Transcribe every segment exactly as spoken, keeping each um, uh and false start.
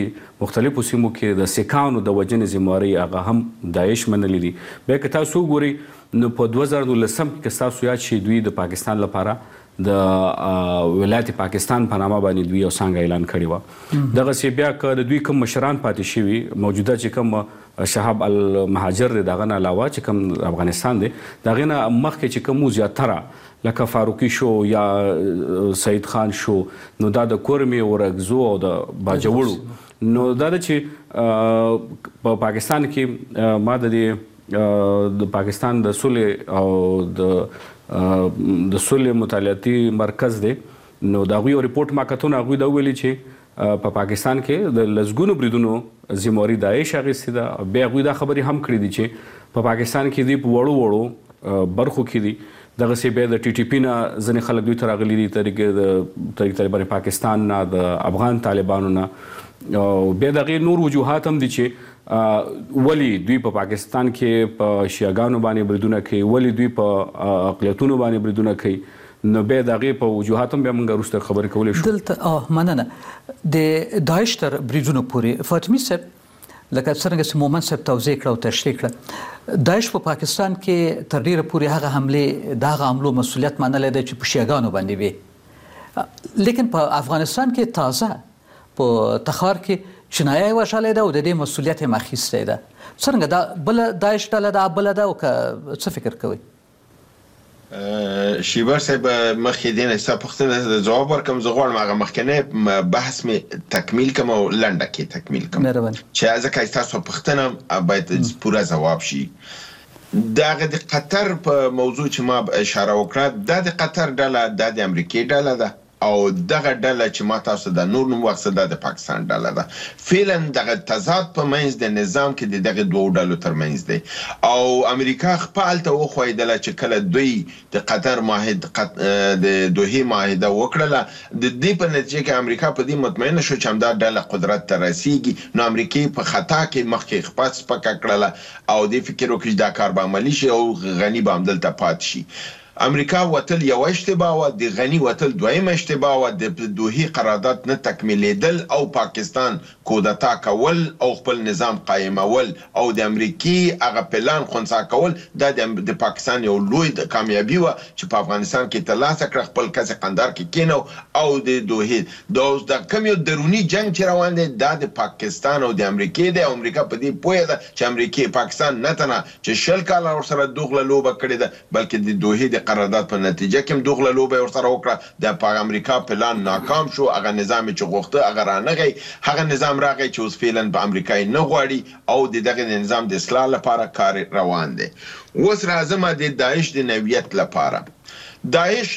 مختلفو سیمو کې د سیکانو د وژنې ذمهواري هغه هم داعش منلي دي. بیا که تاسو وګورئ نو په دوه زره دولسم کې که ستاسو یاد شي دوی د پاکستان لپاره د ولایت پاکستان په نامه باندې دوی یو څانګه اعلان کړې وه. دغسې بیا که د دوی کوم مشران پاتې شوي موجوده چې کوم شهاب المهاجر دی د هغه نه علاوه چې کوم افغانستان دی د هغې نه مخکې چې کوم زیاتره لکه فاروقي شو یا سعید خان شو نو دا د کورمې ورکزو او د باجوړو نو دا ده چې په پاکستان کې ما د دې د پاکستان د صلح او د د صلح مطالعاتي مرکز دی نو د هغوی یو رپورټ ما کتو نو هغوی دا وویلي چې په پاکستان کې د لسګونو بریدونو ذمهواري داعش اخیستې ده. بیا هغوی دا خبرې هم کړې دي چې په پاکستان کې دوی په وړو وړو برخو کې دي. دغسې بیا د ټي ټي پي نه ځینې خلک دوی ته راغلي دي طریق طریق طالبان پاکستان نه د افغان طالبانو نه. بیا د هغې نور وجوهات هم دي چې ولی دوی په پاکستان کې په شیعاګانو باندې بریدونه کوي ولی دوی په اقلیتونو باندې بریدونه کوي نو بیا د هغې په وجوهات هم بیا موږ وروسته خبرې کولی شو. دلته مننه د داعش تر بریدونو پورې فاطمي صاحب لکه څرنګه چې مومن صاحب توضیح کړه او تشریح کړه داعش په پاکستان کې تر ډیره پورې هغه حملې د هغه حملو مسؤلیت منلی دی چې په شیعاګانو باندې وي لیکن په افغانستان کې تازه په تخار کې چینایي یې وژلی ده او د دې مسؤلیت یې اخیستی ده. څرنګه دا بله داعش ډله ده بله ده او که څه فکر کوئ؟ شیبر صاحب مخکې دې نه ستا پوښتنه ځواب ورکړم زه غواړم هغه مخکنی بحث مې تکمیل کړم او لنډه کې تکمیل کړم چې ځکه ستاسو پوښتنه باید پوره ځواب شي. دغه د قطر په موضوع چې ما اشاره وکړه دا د قطر ډله دا د امریکې ډله ده او دغه ډله چې ما تاسو د نور نوم واخیسته دا د پاکستان ډله ده. فعلا دغه تضاد په منځ د نظام کې د دغه دوو ډلو ترمنځ دی او امریکا خپل هلته وښودله چې کله دوی د قطر معاهده د دوحې معاهده وکړله د دې په نتیجه کې امریکا په دې مطمئنه شو چې همدا ډله قدرت ته رسیږي نو امریکې په خطا کې مخکې خپه سپکه کړله او دې فکر وکړي چې دا کار به عملي شي او غني به همدلته پاتې شي. امریکا وتل یو اشتباه و د غنی وتل دویم اشتباه و د دوحې قرارداد نه تکمیلیدل او پاکستان کودتا کول او خپل نظام قائمول او د امریکې هغه پلان خنثی کول دا د پاکستان یو لوی کامیابی و چې په افغانستان کې ترلاسه کړ خپل کس قندار کې کینو او د دوحې د کوم یو درونی جنگ چې روان دی دا د پاکستان او د امریکې دی او امریکا په دې پوهه ده چې امریکې پاکستان نه تنه چې شل کاله ورسره دوغله لوبه کړې ده بلکې د دوحې د قرارداد په نتیجه کې دوغله لوبه ورسره وکړه د په امریکا پلان ناکام شو هغه نظام چې غوښته هغه رانغی هغه نظام راغی چې اوس فعلا په امریکای نه غواړي او د دغه نظام د اصلاح لپاره کار روان دی. اوس راځم د داعش د نوعیت لپاره. داعش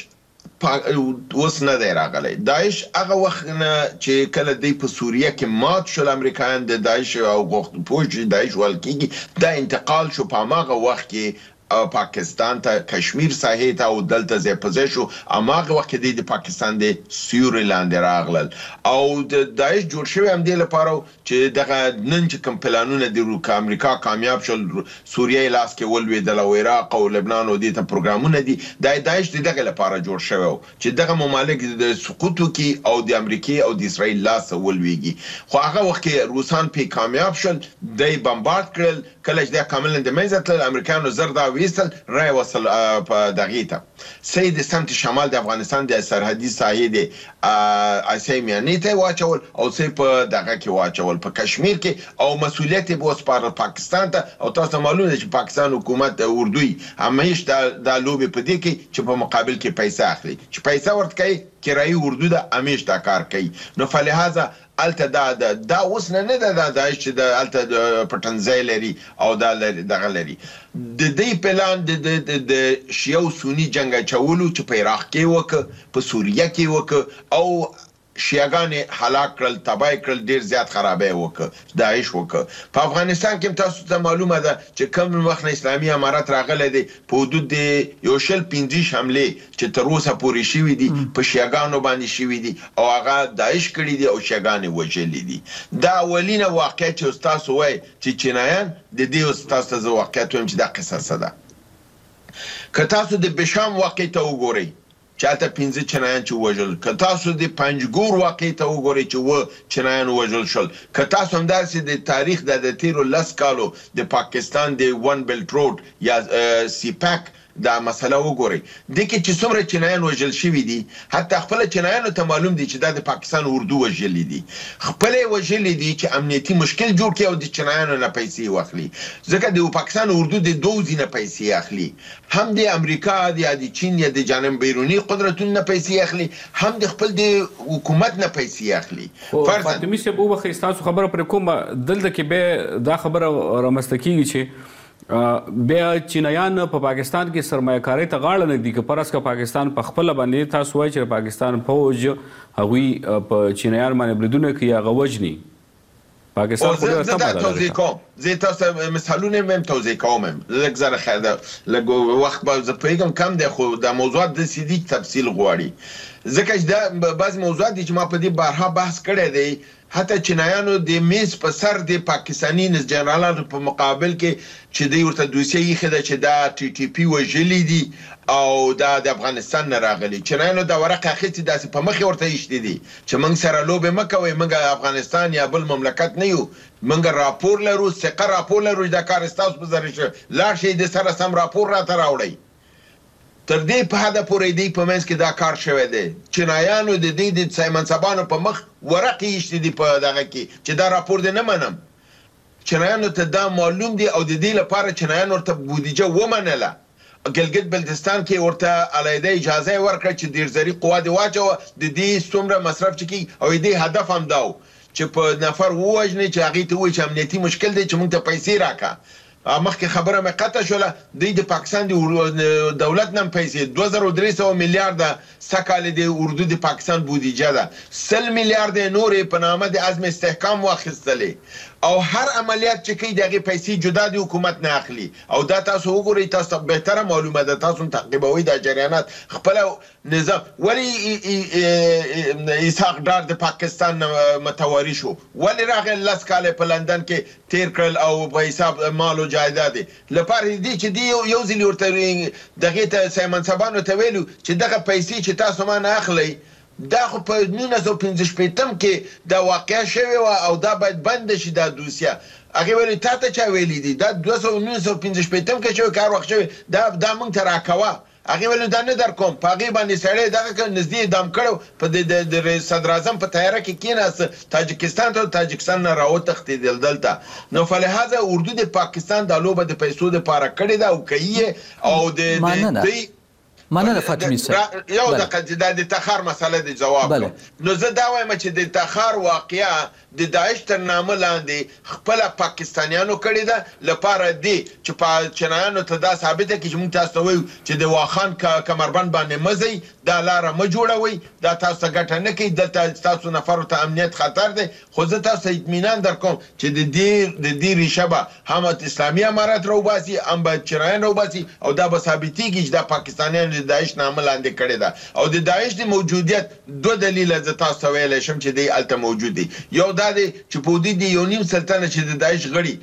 اوس نه دی راغلی. داعش هغه وخت نه چې کله دی په سوریه کې مات شول امریکایان د داعش او غوښتل پوه چې داعش ول کېږي دا انتقال شو په هماغه وخت کې پاکستان ته کشمیر ساحې ته او دلته ځای په ځای شو هماغه وخت کې د پاکستان د سیوري لاندې راغلل او د داعش جوړ شوی همدې لپاره چې دغه نن چې کوم پلانونه د امریکا کامیاب شول سوریه لاس کې ولوېدل او عراق او لبنان او دې ته پروګرامونه دي دا داعش دغه لپاره جوړ شوی چې دغه ممالک د سقوط وکړي او د امریکې او د اسرائیل لاس ولوېږي خو هغه وخت کې روسان پې کامیاب شول دی بمبارد کړل کله چې دا کاملا د منځه تلل امریکایانو زر دا ویستل رای وصل په دغې ته سید سمت شمال د افغانستان د سرحدي ساحې د اسیا میانې ته واچول او سې په دغه کې واچول په کشمیر کې او مسؤلیت به وسپارل پاکستان ته او تاسو معلومه ده چې پاکستان حکومت اردوی همیش د لوبې په دې کې چې په مقابل کې پیسې اخلي چې پیسې ورته کوي کرایي اردو ده همیش دا کار کوي نو فلهذا الته دا دا اوس نه نه دا دا چې د الته پټنځای لري او دا دغه لري د دې پلان د د شیعو سنی جنگ چولو چې په عراق کې وک په سوریه کې وک او شیعاګانې هلاک کړل تباه کړل ډیر زیات خرابې وک داعش وک په افغانستان کې تاسو ته معلومه ده چې کوم وخت اسلامي امارات راغله دي په حدود د یو شل پنځه حمله چې تر اوسه پورې شوې دي په شیعاګانو باندې شوې دي او هغه داعش کړی دي او شیعاګانې وژلې دي دا اولینه واقعه چې تاسو وای چې چینایان د دې تاسو ته واقعیت هم چې دا قصه ده که تاسو د بشام واقع ته وګورئ چې هلته پنځه چینایان چې ووژل، که تاسو د پنجګور واقعې ته وګورئ چې اووه چینایان ووژل شول، که تاسو همداسې د تاریخ د تېرو لس کالو د پاکستان د ون بیلټ روډ یا سیپاک دا مسله وګورئ، دې کې چې څومره چینایان وژل شوي دي، حتی خپله چینایانو ته معلوم دي چې دا د پاکستان اردو وژلي دي، خپله یې وژلي دي چې امنیتي مشکل جوړ کړي او د چینایانو نه پیسې واخلي، ځکه د پاکستان اردو د دوو ځینه پیسې اخلي، هم د امریکا یا د چین یا د جانب بیروني قدرتونو نه پیسې اخلي، هم د خپل د حکومت نه پیسې اخلي. فاطمي صاحب وبخښئ ستاسو خبره پرې کوم، دلته کې بیا دا خبره رامنځته کېږي چې بیا چینایان په پاکستان کې سرمایه‌کارۍ ته غاړه نه ږدي، که فرض که پاکستان په خپله باندې تاسو وایئ چې پاکستان فوج هغوی په چینایان باندې بریدونه کوي، هغه وژني، پاکستان خو ډېره تمه ده. توضیح کوم، زه تاسو مثالونه هم توضیح کوم، لږ زره خیر ده، لږ وخت به زه پوهېږم کم دی، خو دا موضوعات داسې دي تفصیل غواړي، ځکه چې دا بعضې موضوعات دي چې ما په دې بارها بحث کړی دی. حتی چینایانو د میز په سر د پاکستاني جنرالانو په مقابل کې چې دوی ورته دوسیه ایښې ده چې دا ټي ټي پي وژلي دي او دا د افغانستان نه راغلي، چینایانو دا ورقه اخیستې داسې په مخ یې ورته ایښتي دي چې موږ سره لوبې مه کوئ، موږ افغانستان یا بل مملکت نه یو، موږ راپور لرو، ثقه راپور لرو چې دا کار ستاسو په ذریعه شوی، لاړ شئ د سره سم راپور راته راوړئ. تر دې په حده پورې دی په منځ کې دا کار شوی دی، چینایانو د دې د سایمنصبانو په مخ ورقې ایښتې دي په دغه کې چې دا راپور دې نه منم. چینایانو ته دا معلوم دی او د دې لپاره چینایانو ورته بودیجه ومنله، ګلګت بلتستان کې ورته علیحده اجازه یې ورکړه چې ډېرزري قوا دې واچوه، د دې څومره مصرف چې کېږي، او دې هدف هم دا و چې په نفر ووژنې چې هغې ته ووایي چې امنیتي مشکل دی چې موږ ته پیسې راکړه. مخکې خبره مې قطع شوله، دوی د پاکستان د دولت نه هم پیسې دوه زره درې سوه میلیارده سږ د اردو د پاکستان بودیجه ده، سل میلیارده نورې په نامه د عزم استحکام واخیستلې، او هر عملیات چې کوي د هغې پیسې جدا د حکومت نه اخلي، او دا تاسو وګورئ، تاسو بهتره معلومه ده، تاسو هم تعقیبوئ دا جریانات، خپله نظام ولې اسحاق ډار د پاکستان نه متواري شو، ولې راغی لس کاله په لندن کې تیر کړل او په حساب مال او جایداد لپاره دې چې دی یو ځل ورته دغه ته سایمنصبانو ته ویلو چې دغه پیسې چې تاسو ما نه اخلئ، دا خو په نولس سوه پنځه شپېتم کې دا واقعه شوې وه او دا باید بنده شي دا دوسیه. هغې ویلې تا ته چا ویلي دي؟ دا دوه سوه نولس سوه پنځه شپېتم کې شوی، که هر وخت شوی دا دا موږ ته راکوه. هغې ویلې دا نه در کوم، په هغې باندې سړی دغه کړ، نږدې یې دام کړی، په د صدراعظم په تیاره کې کېناسته، تاجکستان ته تاجکستان نه راوتښتېدل دلته. نو فلهذا اردو د پاکستان دا لوبه د پیسو دپاره کړې ده او کوي یې، او د دوی مننه فاطمي صاحب. یو دقیقه د تخار مسله د جواب کوم، نو زه دا وایم چې د تخار واقعه د داعش تر نامه لاندې خپله پاکستانیانو کړې ده، لپاره دی چې په چینایانو ته دا ثابته کړي چې موږ تاسو ته وایو چې د واخان کمربند باندې مه ځئ، دا لاره مه جوړوئ، دا تاسو ته ګټه نه کوي، دلته ستاسو نفرو ته امنیت خطر دی. خو زه تاسو ته اطمینان در کوم چې د دې د دې ریشه به هم اسلامي امارات راوباسي، هم به چینایان راوباسي، او دا به ثابتېږي چې دا پاکستانیانو د داعش نامه لاندې کړې ده. او د داعش د موجودیت دوه دلیله زه تاسو ته ویلی شم چې دی هلته موجود دی. یو دا دی چې په حدود یو نیم سلطنه چې د داعش غړي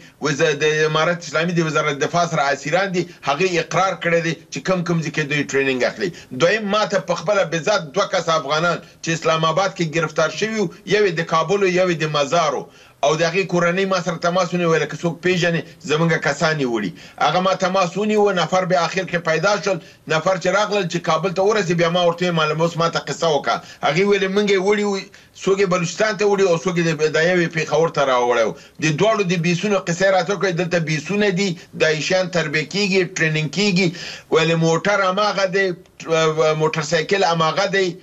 د امارت اسلامي د وزارت دفاع سره اسیران دي، هغې اقرار کړی دی چې کم کم ځای کې دوی ټریننګ اخلي. دویم ما ته په خپله بذات دوه کسه افغانان چې اسلام آباد کې گرفتار شوي وو، یو یې د کابل یو یې د مزارو، او د هغې کورنۍ ما سره تماس ونیو، ویله که څوک پېژنې زموږ کسان یې وړي. هغه ما تماس ونیوه، نفر بیا اخر کې پیدا شول، نفر چې راغلل چې کابل ته ورسې، بیا ما ورته ویل اوس ما ته قصه وکړه. هغې ویلې موږ یې وړي، څوک یې بلوچستان ته وړي او څوک یې د یو یې پېښور ته راوړی. د دواړو د بیسونو قصه یې راته وکړې، دلته بیسونه دي، داعشیان تربیه کېږي، ټریننګ کېږي. ویلې موټر هماغه دی، موټر سایکل هماغه دی،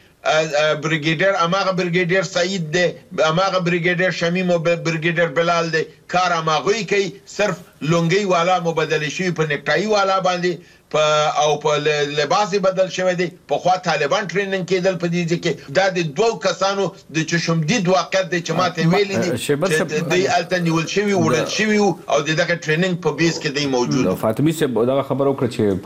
بریګیډر هماغه بریګیډر سعید دی، هماغه بریګیډر شمیم او بریګیډر بلال دی، کار هماغوی کوي، صرف لونګۍ والا مبدلې شوي په نیکټایي والا باندې او په لباس بدل شوی دی. پخوا طالبان ټریننګ کېدل په دې ځای کې. دا د دوو کسانو د چشمدید واقعیت دی چې ما ته ویلي دي چې دوی هلته نیول شوي، وړل شوي وو، او د دغه ټریننګ په بیس کې دی موجود و. فاطمي صاحب دغه خبره وکړه چې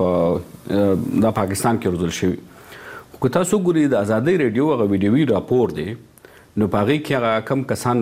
په دا پاکستان کې روزل شوي. که تاسو ګورئ د ازادۍ راډیو هغه ویډیوي راپور دی، نو په هغې کې هغه کم کسان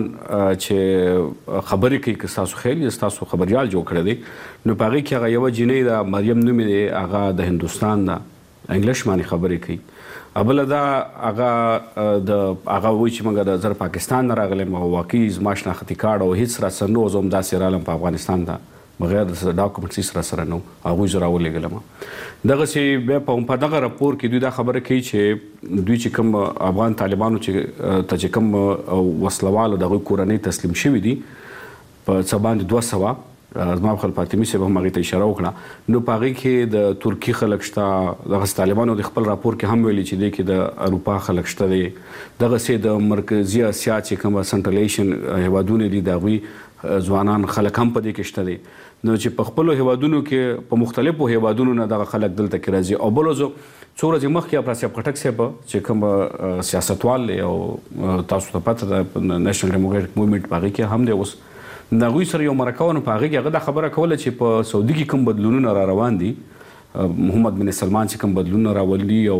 چې خبرې کوي، که ستاسو خیال یې ستاسو خبریال جوړ کړی دی، نو په هغې کې هغه یوه جینۍ ده، مریم نوم یې دی، هغه د هندوستان ده، انګلیش باندې خبرې کوي ابل دا هغه د هغه وایي چې موږ د زر پاکستان نه راغلم او واقعي زما شناختي کارت او هېڅ راسره نه و زه همداسې رالم په افغانستان ته بغیر د ډاکومنټس هېڅ راسره نه و هغوی زه راولېږلم دغسې بیا په دغه راپور کې دوی دا خبره کوي چې دوی چې کوم افغان طالبانو چې ته چې کوم وسلوالو د هغوی کورنۍ تسلیم شوي دي په څه باندې دوه سوه زما خپل فاطمي صاحب هم هغې ته اشاره وکړه نو په هغې کې د ترکي خلک شته دغسې طالبانو د خپل راپور کې هم ویلي چې دی کې د اروپا خلک شته دی دغسې د مرکزي اسیا چې کومه سنټرل ایشین هیوادونه دي د هغوی ځوانان خلک هم په دې کې شته دی نو چې په خپلو هیوادونو کې په مختلفو هیوادونو نه دغه خلک دلته کې راځي او بل ځو څو ورځې مخکې افراز خټک صاحب چې کوم سیاستوال دی او تاسو ته پته ده نېشنل ډیموکراټک موومېنټ په هغې کې هم دی اوس د هغوی سره یو مرکه وه نو په هغې کې هغه دا خبره کوله چې په سعودي کې کوم بدلونونه را روان دي محمد بن سلمان چې کوم بدلونونه راولي او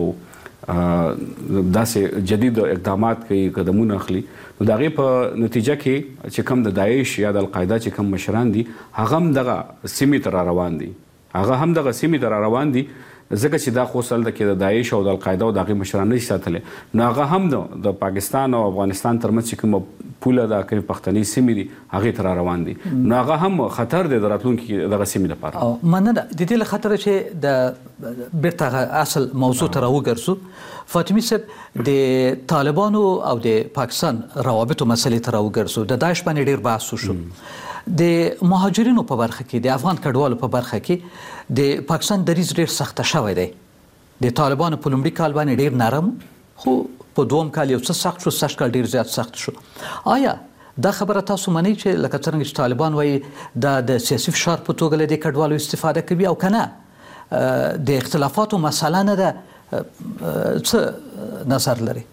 داسې جدید اقدامات کوي قدمونه اخلي نو د هغې په نتیجه کې چې کوم د داعش یا د القاعده چې کوم مشران دي هغه هم دغه سیمې ته را روان دي هغه هم دغه سیمې ته را روان دي ځکه چې دا خو اصل د کې د داعش او د القاعده او د هغې مشران نه شي ساتلی نو هغه هم د پاکستان او افغانستان ترمنځ چې کومه پوله ده کومې پښتني سیمې دي هغې ته را روان دي نو هغه هم خطر دی د راتلونکي دغه سیمې لپاره مننه د دې له خطره چې د بیرته اصل موضوع ته راوګرځو فاطمي صاحب د طالبانو او د پاکستان روابطو مسلې ته راوګرځو د داعش باندې ډېر بحث وشو د مهاجرینو په برخه کې د افغان کډوالو په برخه کې د پاکستان دریځ ډېر سخته شوی دی د طالبانو په لومړي کال باندې ډېر نرم خو په دوم کال یو څه سخت شو سږ کال ډېر زیات سخت شو آیا دا خبره تاسو منئ چې لکه څرنګه چې طالبان وایي دا د سیاسي فشار په توګه له دې کډوالو استفاده کوي او که نه د اختلافاتو مسله نه ده څه نظر لري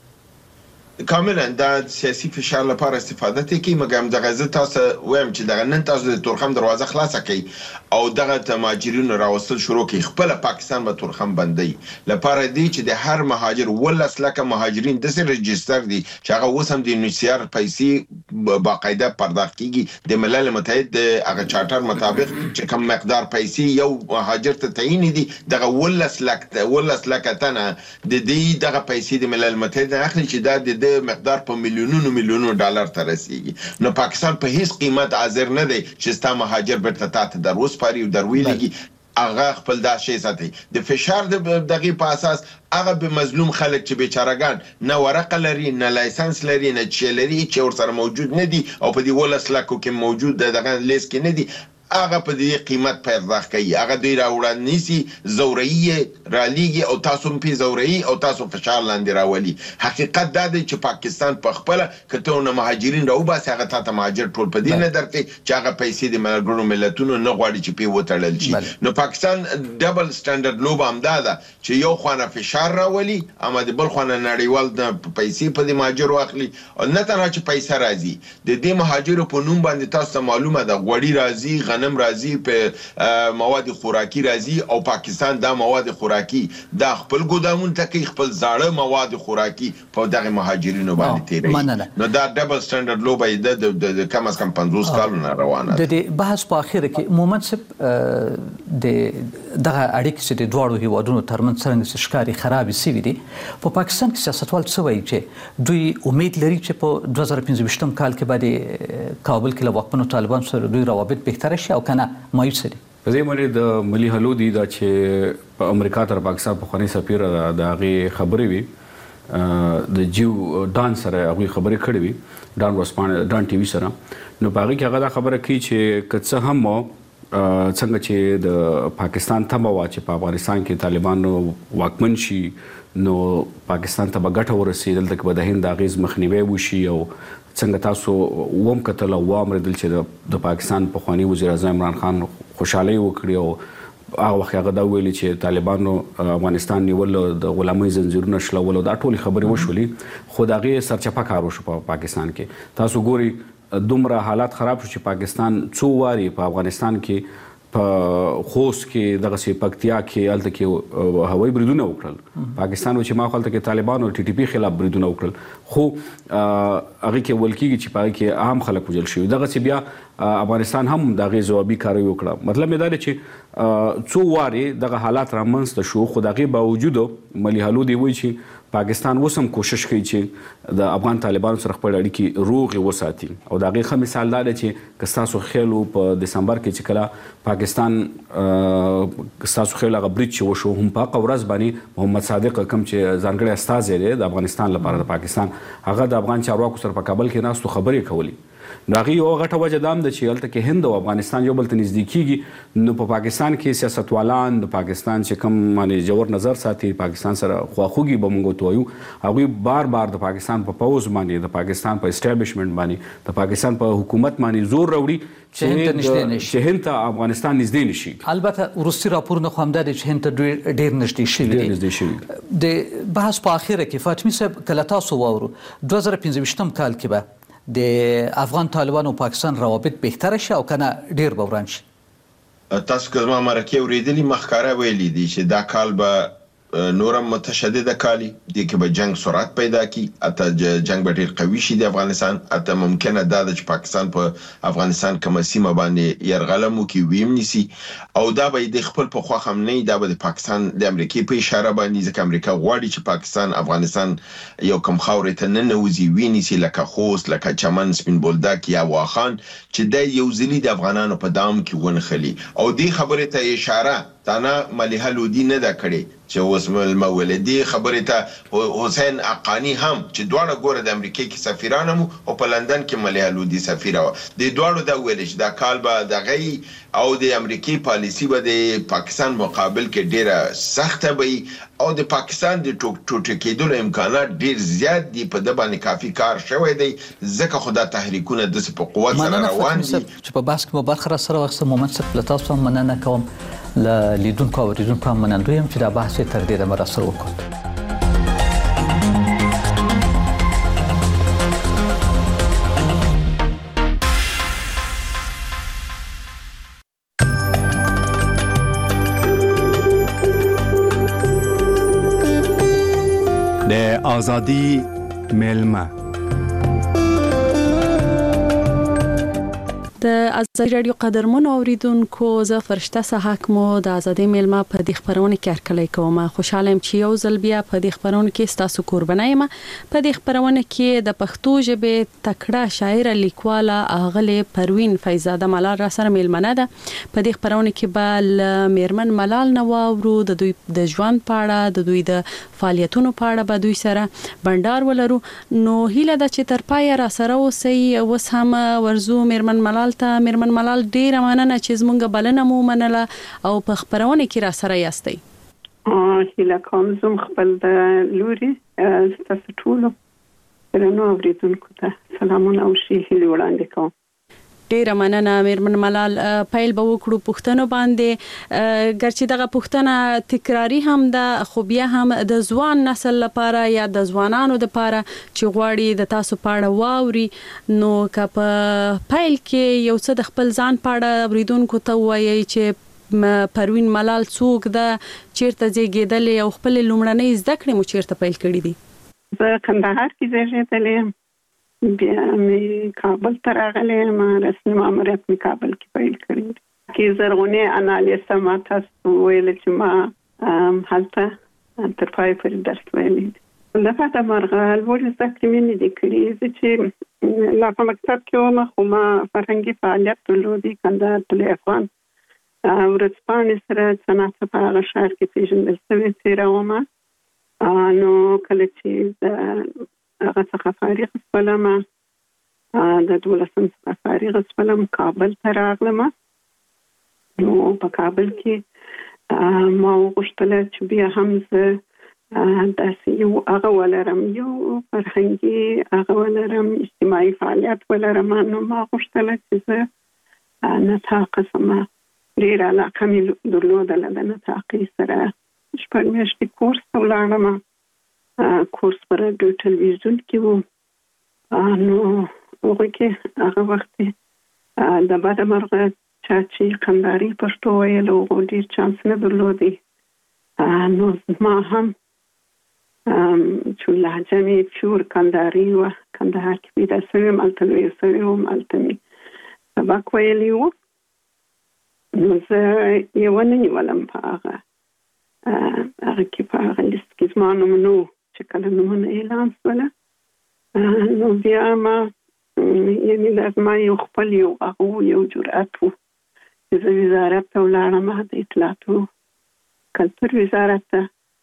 کاملا دا سیاسي فشار لپاره استفاده ته کوي مګر دغه زه تاسو وایم چې دغه نن تاسو د تورخم دروازه خلاصه کړئ او دغه مهاجرینو راوستل شروع کړي خپل پاکستان به تورخم بندي لپاره دی چې د هر مهاجر ولس لکه مهاجرین د سر رجستر دي چې هغه اوس هم د انیسیار پیسې باقاعده پرداخت کیږي د ملل متحد د هغه چارټر مطابق چې کوم مقدار پیسې یو مهاجر ته تعین دي دغه ولس لکه ولس لکه تنه د دې دغه پیسې د ملل متحد اخلي چې دا د مقدار په میلیونونو میلیونونو ډالر ته رسیږي نو پاکستان په هیڅ قیمت حاضر نه دی چې ستا مهاجر بیرته تاته در وسپاري او در ویلېږي هغه خپل دا شی ساتي د فشار د دغې په اساس هغه به مظلوم خلک چې بیچارهګان نه ورقه لري نه لایسنس لري نه چې لري چې ورسره موجود نه دي او په دې ولس لاکو کې موجود دغه لیست کې نه دي هغه په دې قیمت پرداخت کوي هغه دوی راوړل نیسي زورایي رالیږي او تاسو په زورایي او تاسو فشار لاندې راولي حقیقت دا دی چې پاکستان په خپل کته نه مهاجرین راو باسي هغه ته مهاجر ټول په دې نه درته چې هغه پیسې د ملګرو ملتونو نه غواړي چې په وټړل شي نو پاکستان ډبل سټانډرډ لوب هم دا ده چې یو خوانه فشار راولي اما د بل خوانه نړیوال د پیسې په دې مهاجر واخلي او نه تنها چې پیسې راځي د دې مهاجرو په نوم باندې تاسو معلومه ده غوړی راځي نم راځي په مواد خوراکي راځي او پاکستان دا مواد خوراکي دا خپل ګودامون ته کې خپل زاړه مواد خوراکي په دغه مهاجرینو باندې تیري نو دا ډبل سټانډرډ لوبه د کم از کم پنځوس کالونه روانه ده د دې بحث په اخر کې مومن صاحب د دغه اړیکې چې د دواړو هیوادونو ترمنځ څرنګه ښکاري خرابې سوي دي په پاکستان کې سیاستوال څه وایي چې دوی امید لري چې په دوه زره پنځه ویشتم کال کې به د کابل کې له واکمنو طالبانو سره دوی روابط بهتره شي او کنه مایوس دي په دې باندې د ملي حلو دي دا چې په امریکا تر پاکستان پخوانی سفیر د هغې خبرې وي د جیو ډان سره هغوی خبرې کړې وي ډان ورسپاڼه ډان ټي وي سره نو په هغې کې هغه دا خبره کوي چې که څه هم څنګه چې د پاکستان تمه وه چې په افغانستان کې طالبانو واکمن شي نو پاکستان ته به ګټه ورسي دلته کې به د هند د اغېز مخنیوی وشي او څنګه تاسو وم کتل او واورېدل چې د پاکستان پخوانی وزیر اعظم عمران خان خوشحالي وکړي او هغه وخت هغه دا ویلي چې طالبانو افغانستان نیول د غلامۍ زنځیرونه شلول او دا ټولې خبرې وشولې خو د هغې سرچپه کار وشو په پاکستان کې تاسو ګورئ دومره حالات خراب شو چې پاکستان څو وارې په افغانستان کې په خوست کې دغه سي پکتیا کې الته کې هوایي بریدونه وکړل پاکستان و چې ما خپل کې طالبان او ټي ټي پی خلاف بریدونه وکړل خو هغه کې ولکېږي چې پای کې عام خلک وجل شي دغه سي بیا افغانستان هم دغه جوابي کاروي وکړه مطلب دا دی چې څو واري دغه حالات رامنځته شو خو دغه باوجود ملي حلو دی وایي چې پاکستان اوس هم کوشش کوي چې د افغان طالبانو سره خپل اړیکې روغې وساتي او د هغې ښه مثال دا دی چې که ستاسو خیال و په دسمبر کې چې کله پاکستان ستاسو خیال هغه برید چې وشو هم په هغه ورځ باندې محمد صادق کوم چې ځانګړی استازی دی د افغانستان لپاره د پاکستان هغه د افغان چارواکو سره په کابل کې ناستو خبرې کولې نو هغې یوه غټه وجه دا هم ده چې هلته کې هند او افغانستان یو بل ته نږدې کېږي نو په پا پاکستان کې سیاستوالان د پاکستان چې کوم باندې جوړ نظر ساتي پاکستان سره خواخوږي به موږ ورته وایو هغوی بار بار د پاکستان په پوځ باندې د پاکستان په اسټابلیشمنټ باندې د پاکستان په حکومت باندې زور راوړي چې هند ته افغانستان نږدې نشي البته وروستي راپورونه خو همدا دي چې هند ته ډېر نږدې شوي ډېر نږدې شوي د بحث په اخره کې فاطمي صاحب کله تاسو واورو دوه زره پنځه ویشتم کال کې به د افغان طالبانو او پاکستان روابط بهتره شي او کنه ډیر به وران شي تاسو که زما مرکه اوریدلی مخکاره ویلي دي چې دا کال به نورم متشدده کالی دی کې به جنگ سرعت پیدا کی اته جنگ به ډیر قوي شي د افغانستان اته ممکنه دا چې پاکستان په افغانستان کومه سیمه باندې يرغلم وکي ویم نسی او دا به د خپل په خوا هم نه دا به د پاکستان د امریکای په اشاره باندې ځکه امریکا غواړي چې پاکستان افغانستان یو کم خاورې ته نه نوځي ویني سي لکه خوست لکه چمن سپین بولدک یا واخان چې د یو ځلی د افغانانو په دام کې ونخلي او دی خبره ته اشاره تانا مليحه لودي نه دا کړي چې اوس مولدي خبره ته حسین اقانی هم چې دواړه ګوره د امریکای کې سفیران هم او په لندن کې مليحه لودي سفیره و د دواړو دا ویل چې دا کال به د غي او د امریکای پالیسی به د پاکستان مقابل کې ډیره سخته وي او د پاکستان د ټوټه کېدو امکانات ډیر زیات دي په د باندې کافي کار شوی دی ځکه خدا تحریکونه د په قوت سره روان دي چې په بحث کې مبارخه سره وخت مومنت څخه تاسو هم مننه کوم ل لیدونکو او لیدونکو هم مننه یم چې دا بحث تر دې د مرسته وکړ د آزادی میلمه د ازادي رادیو قدرمن اوریدونکو زه فرشته صحاک مو د ازادي میلمه په دې خبرونه کې هرکلی کوم خوشاله يم چې یو ځل بیا په دې خبرونه کې ستاسو قرباني یم په دې خبرونه کې د پښتو ژبې تکړه شاعر لیکواله اغله پروین فیضزاده ملال را سره میلمنه ده په دې خبرونه کې به میرمن ملال نواورو د دوی د ژوند پاړه د دوی د فعالیتونو پاړه به دوی سره بندار ولرو نو هیله ده چې تر پای را سره اوسئ اوس هم ورزو میرمن ملال ته میرمن ملال ډیر مننه چې زمونږ بلنه مو منله او په خبرونه کې را سره یاستئ هیله کوم زم خپل د لوري تاسو ټول نو اوریدونکو ته سلامونه او شي هیله وړاندې کوم ډیر مننه میرمن ملال پایل به وکړو پښتنو باندې ګرچې دغه پښتنه تکراری هم ده خو بیا هم د ځوان نسل لپاره یا د ځوانانو لپاره چې غواړي د تاسو پاړه واوري نو که په پایل کې یو څه د خپل ځان پاړه اوریدونکو ته وایي چې پروین ملال څوک ده چیرته زیږیدلې او خپل لومړنۍ زده کړې مو چیرته پیل کړې دي زه کندهار کې زیږیدلې یم بیا مې کابل ته راغلې ما رسمي ماموریت مې کابل کې پیل کړی کې زرغونه انالیسه ما تاسو ویل چې ما هلته تر پای پورې درس ویلې د فاته مرغال ولې زده کړې مې نه دي کړې چې لا په مکتب کې وم خو ما فرهنګي فعالیت درلودی کندهار تلې افغان ورځپاڼې سره صنعت په هغه ښار کې پیژندل شوې تېره ومه نو کله چې د هغه څخه فارغ شولم د دولسم څخه فارغ شولم کابل ته راغلم نو په کابل کې ما وغوښتل چې بیا هم زه داسې یو هغه ولرم یو فرهنګي هغه ولرم اجتماعي فعالیت ولرم نو ما غوښتل چې زه نطاق سم ډېره علاقه مې درلودله د نطاقي سره شپږ میاشتې کورس ته ولاړم کورس پر رادیو ټلویزیون کې وو نو هغه کې هغه وخت د بده مرغه چا چې کندهاري پښتو ویل او ډېر چانس نه درلودي نو ما هم چې لهجه مې پیور کندهاري وه کندهار کې پیدا شوې هلته لویه شوې وم هلته مې سبق ویلی و نو زه یې ونه نیولم په هغه هغه کې په هغه لیست کې زما نوم نه و چې کله نومونه اعلان شوله نو بیا ما یعنې دا زما یو خپل یو هغه یو جرأت و چې زه وزارت ته ولاړم د اطلاعاتو کلتور وزارت ته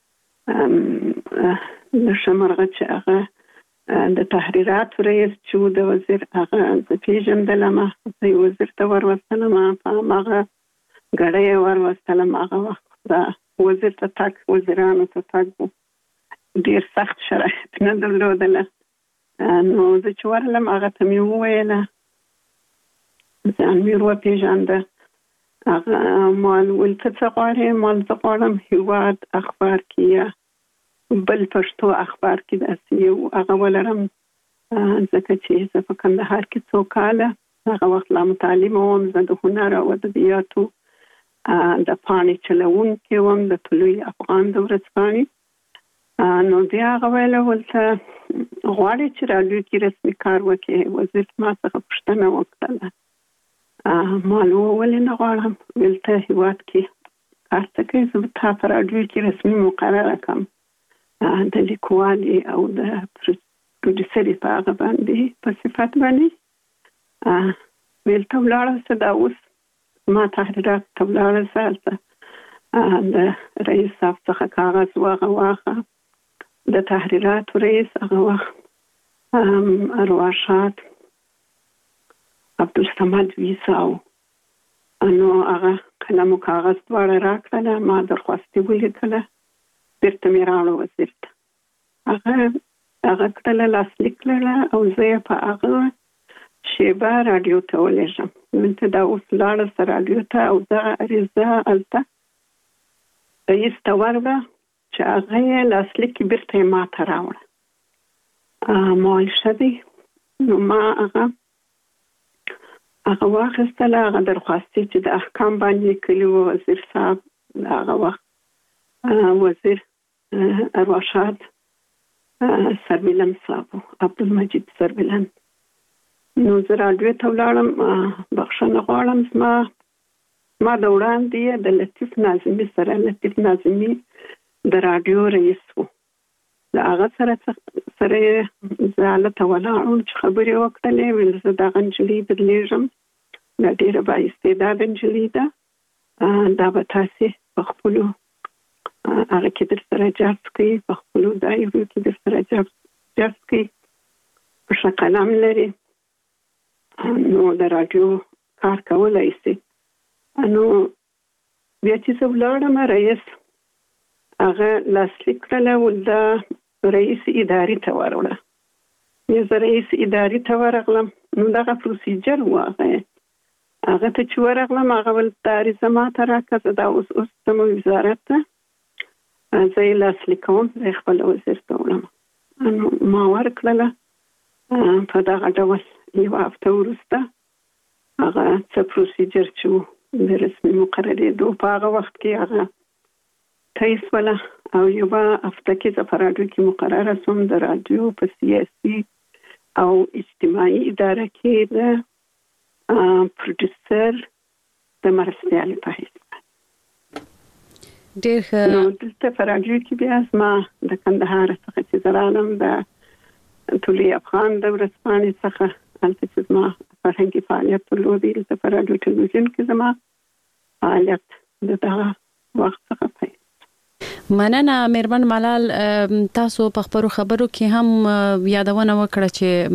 د شمرغه چې هغه د تحریراتو رئیس چې و د وزیر هغه زه پېژندلم زه یې وزیر ته وروستلم په هماغه ګړی یې وروستلم هغه وخت دا وزیر ته تګ وزیرانو ته تګ و ډېر سخت شرایط نه درلودله نو زه چې ورغلم هغه ته مې وویله ځان مې وپېژانده هغه مال ویل ته څه غواړې مال زه غواړم هېواد اخبار کې یا بل پښتو اخبار کې داسې یو هغه ولرم ځکه چې زه په کندهار کې څو کاله هغه وخت لا متعلمه وم زه د هنر او ادبیاتو د پاڼې چلوونکې وم د طلوع افغان د ورځپاڼې نو بیا هغه ویله ولته غواړې چې راډیو کې رسمي کار وکړې وزیر ما څخه پوښتنه وکړله ما نو ولې نه غواړم ویل ته هېواد کې کار څه کوې زه به تا په راډیو کې رسمي مقرره کړم د لیکوالې او د پروډیوسرې په هغه باندې په صفت باندې ویل ته ولاړه شه دا اوس ما تحریرات ته ولاړه شه هلته د رئیس صاحب څخه کاغذ هغه واخه د تحریراتو رئیس هغه وخت ارواښاد عبدالصمد ویساو نو هغه قلم او کاغذ دواړه راکړله ما درخواستې ولیکله بېرته مې راوړه وزیر ته هغه هغه کړله لاسلیک کړله او زه یې په هغه شیبه راډیو ته ولېږم دلته دا اوس لاړه سه راډیو ته او دغه عریضه هلته رئیس ته ورغله چې هغه یې لاسلیک بېرته یې ما ته راوړه ما ویل ښه دی نو ما هغه هغه واخیستله هغه درخواستې چې د احکام باندې کلي و وزیر صاحب هغه وخت وزیر ارواښاد سربلند صاحب عبدالمجید سربلند نو زه راډیو ته ولاړم بخښنه غواړم زما ما د وړاندې د لطیف ناظمي سره لطیف ناظمي د راډیو رئیس و د هغه سره سره زه هلته ولاړم چې خبرې وکړلې ویل زه دغه نجلۍ درلېږم دا ډېره بااستعداده نجلۍ ده دا به تاسې په خپلو هغه کې در سره جذب کوي په خپلو دایرو کې در سره جذب کوي په ښه قلم لري نو د راډیو کار کولی شي نو بیا چې زه ولاړم رئیس هغه لاسلیک کړله ول د رئیس ادارې ته وروړه بیا زه رئیس ادارې ته ورغلم نو دغه پروسیجر و هغه هغه ته چې ورغلم هغه ول دا عریضه ما ته راکړه زه دا اوس اوس ځم وزارت ته زه یې لاسلیک کوم زه یې خپل وزیر ته وړم نو ما ورکړله په دغه ډول یوه هفته وروسته هغه څه پروسیجر چې و د رسمي مقررېدو په هغه وخت کې هغه طی شوله او یوه هفته کې زه په راډیو کې مقرره شوم د راډیو په سیاسي او اجتماعي اداره کې د پروډیوسر د مرستیالې په حیث ډېر ښه نو دلته په راډیو کې بیا زما د کندهار څخه چې زه راغلم د طلوع افغان د ورځپاڼې څخه هلته چې زما فرهنګي فعالیت درلودی دلته په راډیو ټلویزیون کې زما فعالیت د دغه وخت څخه پیل مننه مېرمن ملال تاسو په خبرو خبرو کې هم یادونه وکړه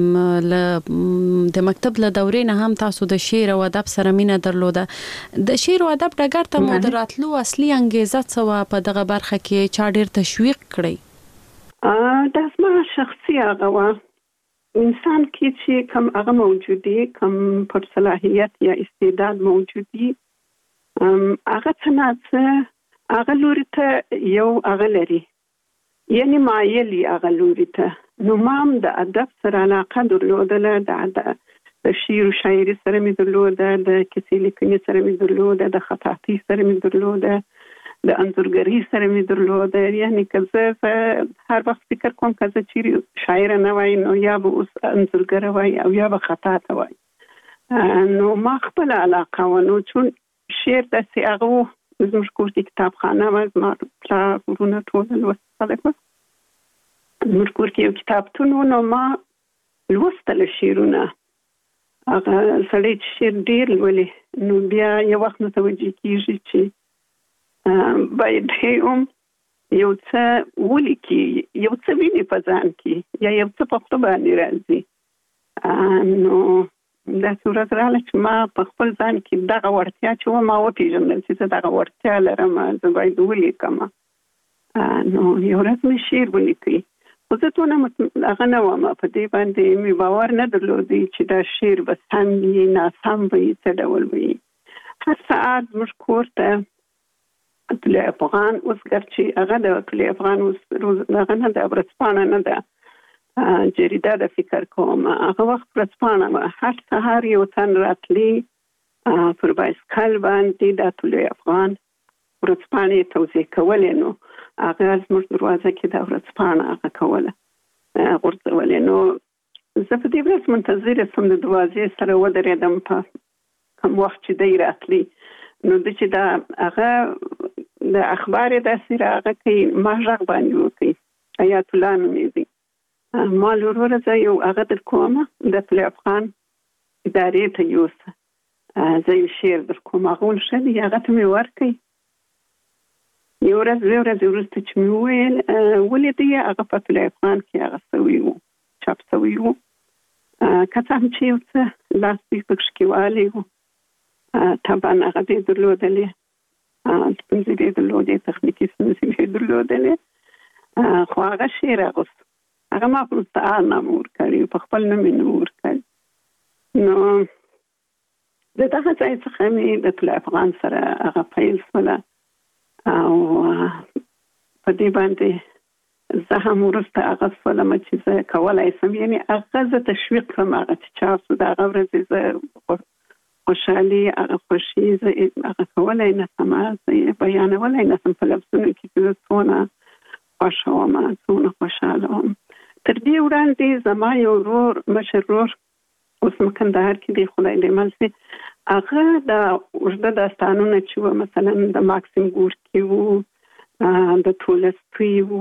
چې د مکتب له دورې نه هم تاسو د شعر او ادب سره مینه درلوده د شعر او ادب ډګر ته مو دراتلو اصلي انګیزه څه وه په دغه برخه کې چا ډېر تشویق کړی دا زما شخصي هغه وه انسان کې چې کوم هغه موجود دی کوم پر صلاحیت یا استعداد موجود دی هغه څه نه څه هغه لوري ته یو هغه لري یعنی مایل هغه لوري ته نو ما هم د ادب سره علاقه درلودله د د شعر او شاعري سره مې درلوده، د کیسې لیکنې سره مې درلوده، د خطاطۍ سره مې درلوده، د انځورګرۍ سره مې درلوده. یعنی که زه هر وخت فکر کوم که زه چیرې شاعره نه وای نو یا به اوس انځورګره وای او یا به خطاطه وای. نو ما خپل علاقه و، نو چون شعر داسې هغه زموږ کور کې کتابخانه وه، زما پلار ورونه ټول لوست خلک وه، زموږ کور کې یو کتابتون و، نو ما لوستل شعرونه. هغه سړی چې شعر ډېر لولي نو بیا یو وخت متوجه کېږي چې باید هم یو څه ولیکي، یو څه ویني په ځان کې یا یو څه په خپل باندې راځي. نو داسې ورځ راغله چې ما په خپل ځان کې دغه وړتیا چې وه ما وپېژندل چې زه دغه وړتیا لرم، زه باید ولیکم. نو یو ورځ مې شعر ولیکي، خو زه ټونه هغه نه وم، په دې باندې مې باور نه درلودی چې دا شعر به سم وي ناسم به وي څه ډول وي. هر ساعت زموږ کور ته طلوع افغان، اوس ګرچې هغه د طلوع افغان اوس هغه نه ده، ورځپاڼه نه ده، جریده ده فکر کوم، هغه وخت ورځپاڼه وه. هر سهار یو تن راتلی پر بایسکل باندې د طلوع افغان ورځپاڼې توزیع کولې، نو هغه زموږ دروازه کې د ورځپاڼه هغه کوله غورځولې. نو زه په دې ورځ منتظره سوم د دروازې سره ودرېدم په کوم وخت چې دی راتلی. نو د چې دا هغه د اخبار داسې راغه کوي، ما غږ باندې وکړي، حیات الله نومېږي. ما لور زه یو هغه در کومه د طلوع افغان ادارې ته یوسه، زه یو شعر در کوم، هغه ښه دی، هغه ته مې ورکړئ. یو ورځ دوه ورځې وروسته چې مې وویل ولې دی هغه په طلوع افغان کې هغه سوي وو، چاپ سوي وو، که څه هم چې یو څه لاس دوی پکښې کې والی وو، طبعا هغه دې درلودلې، ستونزې دې درلودې، تخنیکي ستونزې دې درلودلې، خو هغه شعر اغوست، هغه ما په مستعار نامه ورکړی، په خپل نوم یې نه ورکړی. نو د دغه ځای څخه مې د طلوع افغان سره هغه پیل شوله، او په دې باندې زه هم وروسته هغه شولم چې زه کولی شم، یعنې هغه زه تشویق کړم، هغه چې چاپ شو د هغه ورځې زه خوشحالي، هغه خوښي زه هغه کولی نه شم، زه یې بیانولی نه شم په لفظونو کې چې زه څونه خوښه وم، څونه خوشحاله وم. تر دې وړاندې زما یو ورور، مشر ورور، اوس مکندهار کې دی، خدای دې مل شي، هغه د اوږده داستانونه چې وه، مثلا د ماکسیم ګورکي وو، د تولستوی وو،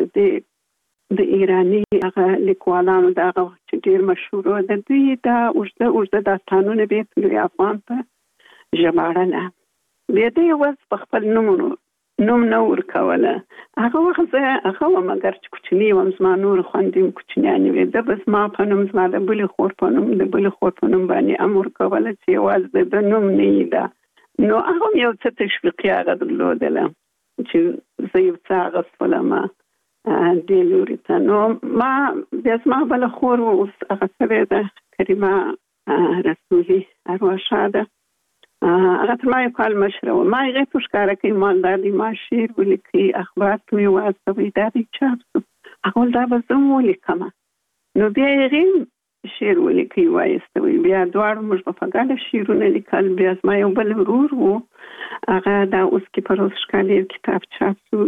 د ایراني هغه لیکوالانو د هغه وخت چې ډېر مشهور وو، د دوی دا اوږده اوږده داستانونه به یې طلوع افغان ته ژباړله. بیا دې یوازې په خپل نوم نوم نه ورکوله. هغه وخت زه هغه وم، اګر چې کوچنۍ وم، زما نور خویندې هم کوچنیانې وې، ده به زما په نوم، زما د بلې خور په نوم، د بلې خور په نوم باندې هم ورکوله چې یوازې د نوم نه یې ده. نو هغه هم یو څه تشویقي هغه درلودله چې زه یو څه اغوستلم دې لوري ته. نو ما بیا زما بله خور اوس هغه شوې ده، کریمه رسولي ارواښاده، هغه تر ما یو کال مشره وه. ما هغې ته ښکاره کوي ما دا دی، ما شعر ولیکي، اخبار ته مې واستوئ، دا دی چاپ شو، هغه ویل دا به زه هم ولیکمه. نو بیا هغې شعر ولیکي وایستوئ، بیا دواړو موږ به په ګډه شعرونه لیکل. بیا زما یو بل ورور و، هغه دا اوس کې پروس ښکالي کتاب چاپ شو،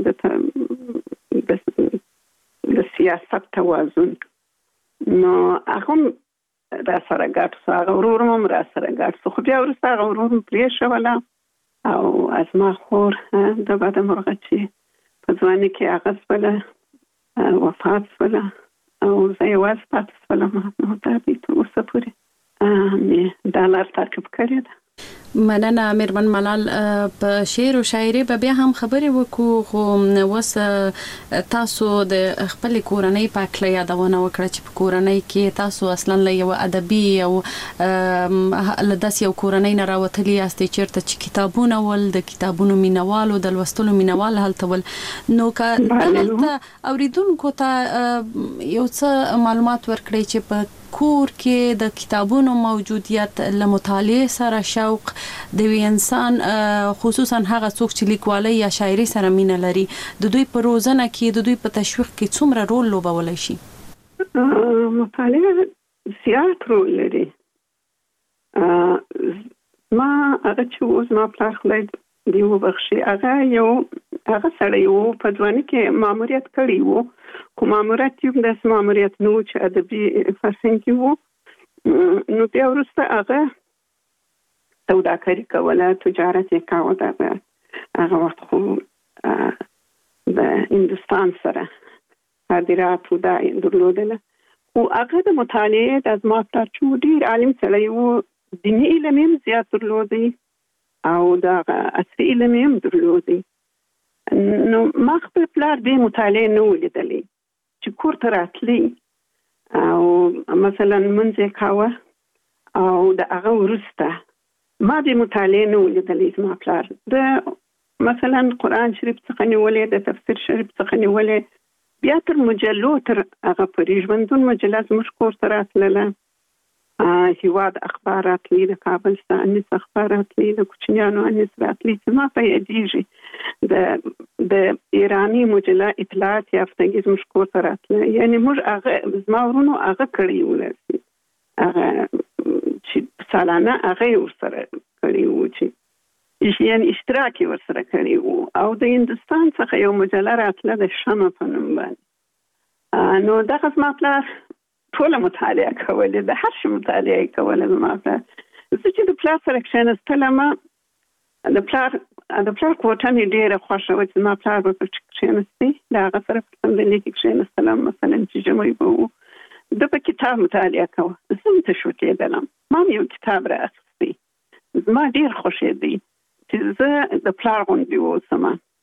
د سیاست توازن. نو هغه هم را سره ګډ شو، هغه ورور هم را سره ګډ شو، خو بیا وروسته هغه ورور هم پرېښوله، او از ما خور د بده مرغه چې په ځوانۍ کې هغه شوله، وفات شوله، او زه یوازې پاتې شولم. نو دا دی تر اوسه پورې مې دا لار تعقیب کړې ده. مننه میرمن ملال. په شعر او شاعري به بیا هم خبرې وکړو، خو اوس تاسو د خپل کورنۍ په اړه یادونه وکړه چې په کورنۍ کې تاسو اصلا له یو ادبي او له داس یو کورنۍ نه راوتلي یاستئ چیرته چې کتابونه ول، د کتابونو مینوالو، د لوستلو مینوال هلته ول. نو که دلته اوریدونکو ته یو څه معلومات ورکړئ چې په کور کې د کتابونو موجودیت له مطالعه سره شوق د وی انسان، خصوصا هغه څوک چې لیکوالۍ یا شاعري سره مینه لري، د دوی په روزنه کې، د دوی په تشویق کې څومره رول لوبولی شي؟ مطالعه زیات رول لري. ما هغه چې اوس ما پلار خدای دی وبخښي هغه یو هغه سړی وو په ځواني کې ماموریت کړی وو خو ماموریت یو داسې ماموریت نه و چې ادبي فرهنګي وو نو بیا وروسته هغه سوداګري کوله تجارت یې کاوه دغه هغه وخت خو د هندوستان سره صادرات دا درلودله خو هغه د مطالعې د زما پلار چې ډېر عالم سړی وو دیني علم یې زیات درلودی او دا عصري علم یې درلودی نو ما خپل پلار به مطالعه نه ولیدلې چې کور ته راتلی او مثلا منځه کاوه او د هغه وروسته ما به مطالعه نه ولیدلې زما پلار د مثلا قرآن شریف څخه نیولې د تفسیر شریف څخه نیولې بیا تر مجلو تر هغه پرې ژوندون مجله زموږ کور ته راتلله هیواد اخبار راتلی د کابل څخه انیس اخبار راتلی د کوچنیانو انیس راتلی چې ما په یادېږي د د ایرانی مجله اطلاعات یافتګي زموږ کور ته راتله یعنې موږ هغه زما ورونو هغه کړي ولرسي هغه چې سالانه هغه ورسره کړي وو چې یعنې اشتراک یې ورسره کړی وو او د هندوستان څخه یو مجله راتله د شمع په نوم باندې نو دغه زما پلار ټوله مطالعه کولې د هر شي مطالعه یې کوله زما پلار زه چې د پلار سره کښېنستلم د پلار د پلار کوټه مې ډېره خوښه وه چې زما پلار به پکې کښېنستی د هغه سره په څنډلې کې کښېنستلم مثلا چې ژمی به و ده به کتاب مطالعه کوه زه هم تشویق کېدلم ما هم یو کتاب رااخیستی زما ډېر خوښېدی چې زه د پلار غوندې واوسم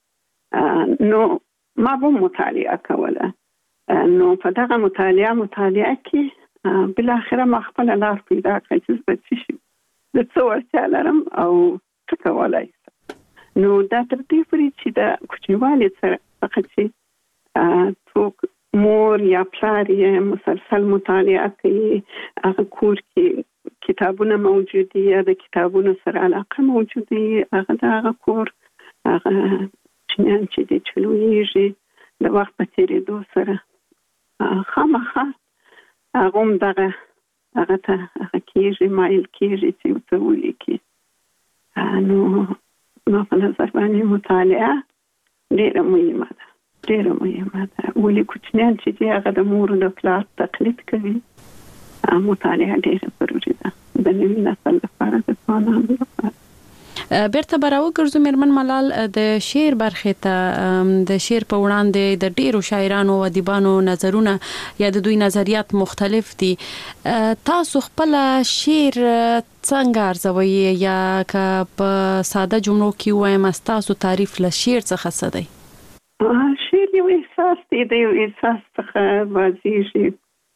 نو ما به مطالعه کوله نو په دغه مطالعه مطالعه کې بالاخره ما خپله لار پیدا کړه چې زه به څه شي زه څه وړتیا لرم او څه کولی شم نو دا تر دې پورې چې د کوچنیوالي څخه چې څوک مور یا پلار یې مسلسل مطالعه کوي هغه کور کې کتابونه موجود دي یا د کتابونو سره علاقه موجود دي هغه د هغه کور هغه چنیان چې دي چې لویږي د وخت په تېرېدو سره خامخا هغه هم دغه هغه ته هغه کېږي مایل کېږي چې یو څه ولیکي نو ما په نظر باندې مطالعه ډېره مهمه ده ډېره مهمه ده ولې کوچنیان چې دي هغه د مور او د پلار تقلید کوي مطالعه ډېره ضروري ده د نوي نسل لپاره د ځوانانو لپاره بیرته به راوګرځو مېرمن ملال د شعر برخې ته د شعر په وړاندې د ډېرو شاعرانو او ادیبانو نظرونه یا د دوی نظریات مختلف دي تاسو خپل شعر څنګه ارزوئ یا که په ساده جملو کې ووایم تاسو تعریف له شعر څخه څه دی شعر یو احساس دی د یو احساس څخه بازیږي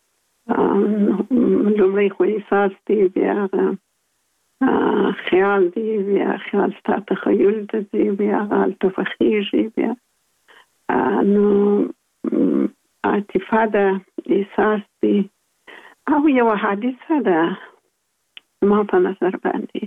لومړی خو احساس دی بیا خیال دی بیا خیال ستا تخیل دی بیا هلته فخیږي بیا نو عاطفه ده احساس دی او یو حادثه ده ما په نظر باندې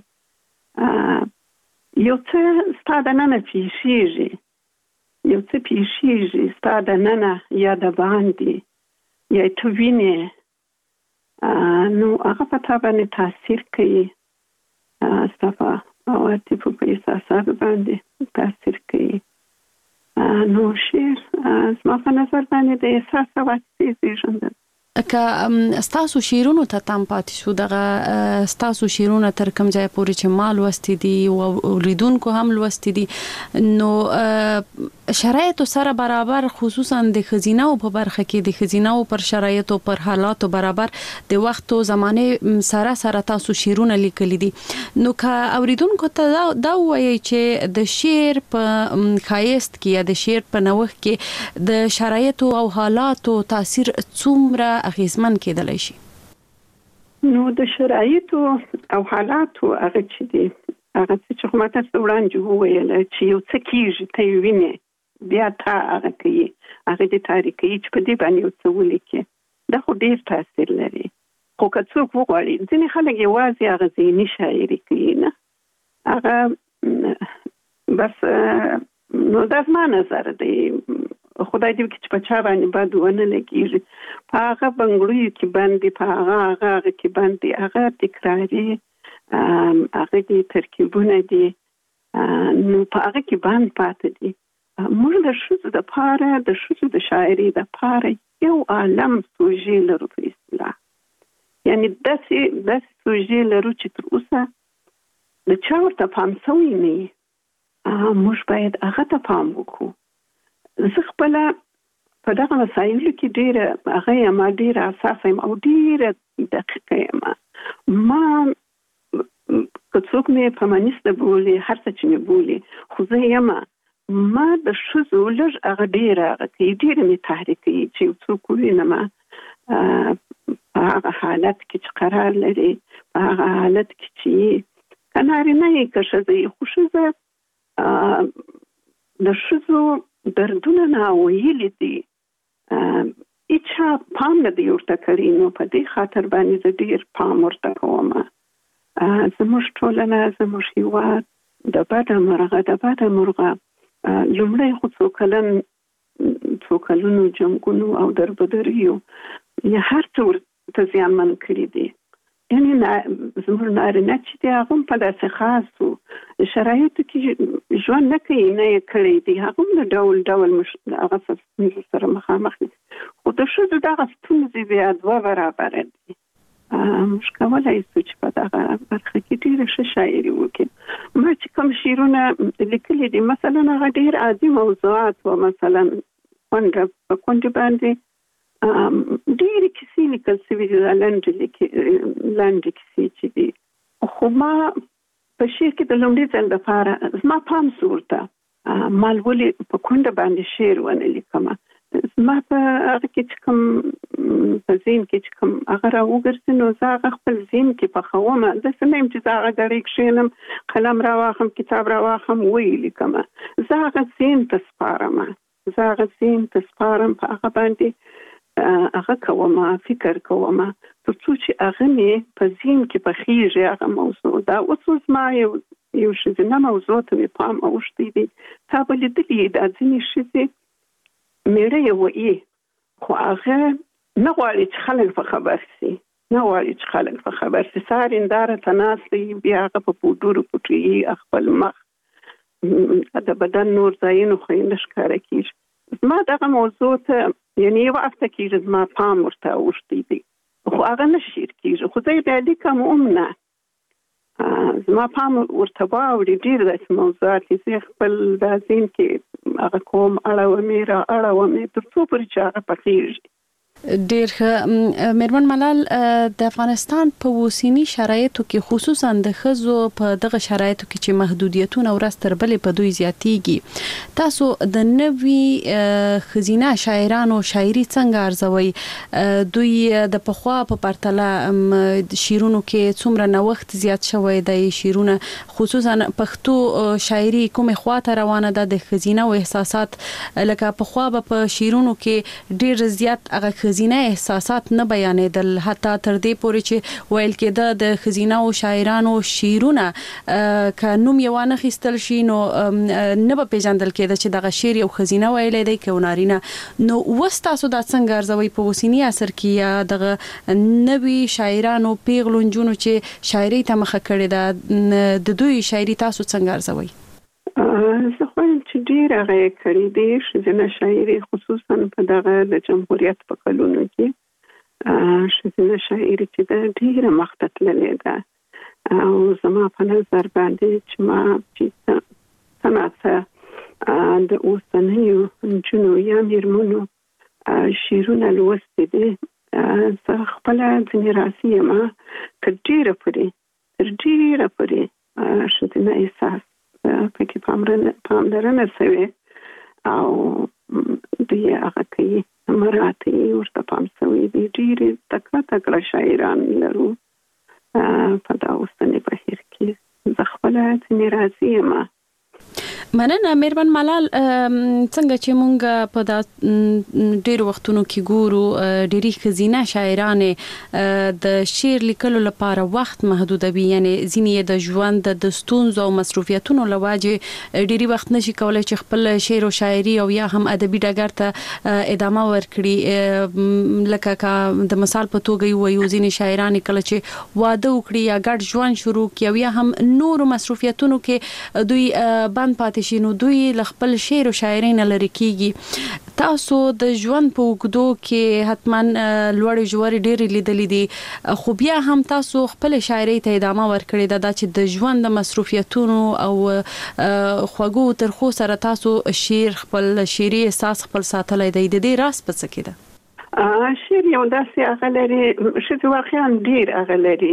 یو څه ستا دننه پیښیږي یو څه پیښیږي ستا دننه یا د باندې یا ته وینې نو هغه په تا باندې تاثیر کوي ستا په عواطفو په احساساتو باندې تاثیر کوي نو شعر زما په نظر باندې د احساس او عاطفې زېږنده که ستاسو شعرونو ته تم پاتې شو دغه ستاسو شعرونه تر کوم ځای پورې چې ما لوستي دي او اوریدونکو هم لوستي دي نو شرایطو سره برابر خصوصا د ښځینه‌و په برخه کې د ښځینه‌و پر شرایطو پر حالاتو برابر د وخت او زمانه سره سره تاسو شعرونه لیکلي دي نو که اوریدونکو ته دا وایي چې د شعر په ښایست کې یا د شعر په نوښت کې د شرایطو او حالاتو تاثیر څومره اغیزمن کېدلی شي نو د شرایطو او حالاتو هغه چې دي هغه چې خو ماته وړاندې وویل چې یو څه کېږي ته یې وینې بیا تا هغه کوي هغه دې تاریخ کوي چې په دې باندې یو څه ولیکي دا خو ډېر تاثیر لري خو که څوک وغواړي ځینې خلک یوازې هغه ذهني شاعري کوي نه هغه بس نو دا زما نظر دی خدای دې وکړي چې په چا باندې بد ونه لګېږي په هغه بنګړیو کې باندې په هغه هغه کې باندې هغه تکراري هغه دي ترکیبونه دي نو په هغه کې باندې پاتې دي. موږ د ښځو د پاره د ښځو د شاعري د پاره یو عالم سوژې لرو په اصطلاح، یعنی داسې داسې سوژې لرو چې تر اوسه د چا ورته پام شوی نه وي. موږ باید هغه ته پام وکړو. زه خپله په دغه مسایلو کې ډېره هغه یم ډېره حساسه یم او ډېره دقیقه یم. ما که څوک مې فمینیسته بولي هر څه چې مې بولي، خو زه یم ما د ښځو لږ هغه ډېره هغه کوي، ډېره مې تحریک کوي چې یو څوک ووینم په هغه حالت کې چې قرار لري، په هغه حالت کې چې که نارینه یې که ښځه یې، خو ښځه د ښځو دردونه ناویلي دي، هیچا پام نه دی ورته کړی. نو په دې خاطر باندې زه ډېر پام ورته کوم. زموږ ټولنه، زموږ هېواد د بده مرغه د بده مرغه لومړی خو څو کلن څو کلونو جنګونو او دربدریو یا هر څه ورته زیانمن کړي دي. یعنې زموږ نارینه چې دی هغه هم په داسې خاصو شرایطو کې ژوند نه کوي، نه یې کړی دی، هغه هم د ډول ډول هغه ستونزو سره مخامخ دي. خو د ښځو دغه ستونزې بیا دوه برابره دي. موږ کولی شو چې په دغه برخه کې ډېره ښه شاعري وکړو. ما چې کوم شعرونه لیکلي دي مثلا هغه ډېر عادي موضوعات و، مثلا کونډه په کونډې باندې ډېرې کیسې لیکل شوي دي، لنډې کیسې چې دي. خو ما په شعر کې د لومړي ځل دپاره زما پام شو ورته، ما ولې په کونډه باندې شعر ونه لیکمه. زما په هغه کې چې کوم په ذهن کې چې کوم هغه راوګرځي نو زه هغه خپل ذهن کې پخوم. داسې نه یم چې زه هغه ډېرې کښېنم قلم راواخلم کتاب راواخلم ویې لیکمه. زه هغه ذهن ته سپارم، زه هغه ذهن ته سپارم، په هغه باندې هغه کوم، فکر کوم، تر څو چې هغه مې په ذهن کې پخېږي هغه موضوع. دا اوس اوس ما یو یو ښځینه موضوع ته مې پام اوښتی دی. تا به لیدلي دا ځینې ښځې میړه یې وایي خو هغه نه غواړي چې خلک په خبر سي، نه غواړي چې خلک په خبر سي. سهار هنداره ته ناست وي، بیا هغه په پوډرو پټوي خپل مخ، د بدن نور ځایونو خو یې نه ښکاره کېږي. زما دغه موضوع ته یعنې یو هفته کېږي زما پام ورته اوښتی دی، خو هغه نه شعر کېږي. خو زه یې بیا لیکم هم نه، زما پام ورته واوړي. ډېر داسې موضوعات دي زه خپل دا ذهن کې هغه کوم، اړومې را اړومې تر څو پورې چې هغه پخېږي. ډېر ښه. میرمن ملال، د افغانستان په اوسني شرایطو کې خصوصا د ښځو په دغه شرایطو کې چې محدودیتونه ورځ تر بلې په دوی زیاتېږي، تاسو د نوي ښځینه شاعرانو شاعري څنګه ارزوئ؟ دوی د پخوا په پرتله شعرونو کې څومره نوښت زیات شوی دی؟ شعرونه خصوصا پښتو شاعري کومې خواته روانه ده؟ د ښځینه احساسات لکه پخوا به په شعرونو کې ډېر زیات هغه ښځینه احساسات نه بیانېدل، حتی تر دې پورې چې ویل کېده د ښځینه شاعرانو شعرونه که نوم یې وانه خیستل شي نو نه به پیژندل کېده چې دغه شعر یو ښځینه ویلی دی که نارینه. نو اوس تاسو دا څنګه ارزوئ په اوسني عصر کې، یا دغه نوي شاعرانو پیغلو نجونو چې شاعري ته مخه کړې ده د دوی شاعري تاسو څنګه ارزوئ؟ زه خوایم چې ډېر هغه یې کړي دي ښځینه شاعري، خصوصا په دغه د جمهوریت په کلونو کې ښځینه شاعري چې ده ډېره مخته تللې ده. او زما په نظر باندې چې ما چې څه ناڅه د اوسنیو نجونو یا مېرمنو شعرونه لوستي دي، زه خپله ځینې راضي یم. تر ډېره پورې تر ډېره پورې ښځینه احساس پکې پاملرنه شوې او دوی هغه کوي، مراعات یې ورته پام شوی دی. ډېرې تکړه تکړه شاعران لرو په دا اوسني بهیر کې. زه خپله ځینې راضي یم. مننه مهربان ملال. څنګه چې مونږ په دا ډیر وختونو کې ګورو ډېری خزینه شاعران د شعر لیکلو لپاره وخت محدودوي، یعنی ځینې د ژوند د ستونزو او مصروفیتونو لواجه ډېری وخت نشي کولای چې خپل شعر او شاعري او یا هم ادبي ډګر ته ادامه ورکړي. لکه د مثال په توګه وایو ځینې شاعران کله چې واده وکړي یا ګډ ژوند شروع کړي یا هم نور مصروفیتونو کې دوی بند پاتې شي، نو دوی ل خپل شعر او شاعري نه لري کیږي. تاسو د ژوند په وګدو کې حتما لوړ جوړ ډېر لیدلې دي، خو بیا هم تاسو خپل شاعري ته ادامه ورکړې ده چې د ژوند د مصروفیتونو او خوږو ترخو سره تاسو شعر خپل شعري احساس خپل ساتلای دی. د دې راز په څه کې ده؟ شعر یو داسې هغه لري چې واقعا ډېر هغه لري.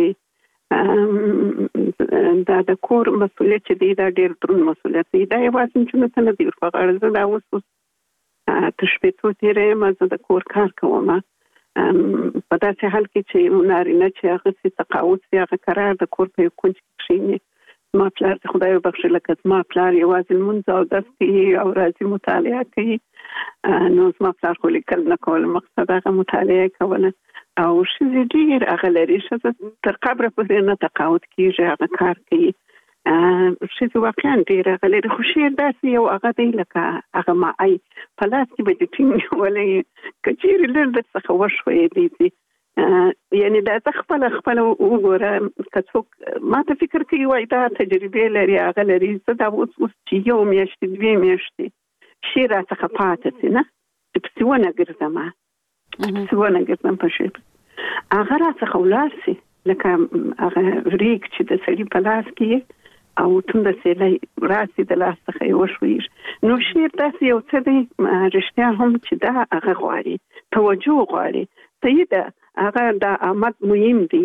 دا د کور مسؤلیت چې دی دا ډېر دروند مسؤلیت دی. دا یوازې چې نه نه دی په غاړه. زه دا اوس تشبیهو تیرې ما زه د کور کار کوم په داسې حال کې چې نارینه چې هغه سي تقاعد سي هغه قرار د کور په کونج کې کښیني. ما پلار ته خدای وبخښي لکه ما پلار یوازې لمونځ او درس کوي او راځي مطالعه کوي. نو ما پلار خو لیکل نه کول، مقصد هغه مطالعه کوله او شزي ډیر هغه لري چې تر قبره پورې نه تقاعد کیږي هغه کار کوي. شزي واقعا ډیر هغه لري. خو شعر داسې یو هغه دی لکه هغه ما ای په لاس کې به د ټینګ ولې کچېرې لږ د څخه وشوي دي. یعنی دا خپل خپل وګوره که څوک ما ته فکر کوي وای دا تجربه لري هغه لري. زه دا اوس اوس چې یو میاشت دوه میاشتې شعر څخه پاتې سي نه چې پسونه ګرځم پسونه ګرځم په شعر هغه راڅخه ولاړ سي لکه هغه ریک چې د سړي په لاس کې او تند سیلای راسي د لاس څخه یو شویر. نو شعر داسې یو څه دی رښتیا هم چې دا هغه غواړي توجه غواړي. ته هغه د آمد مهم دی،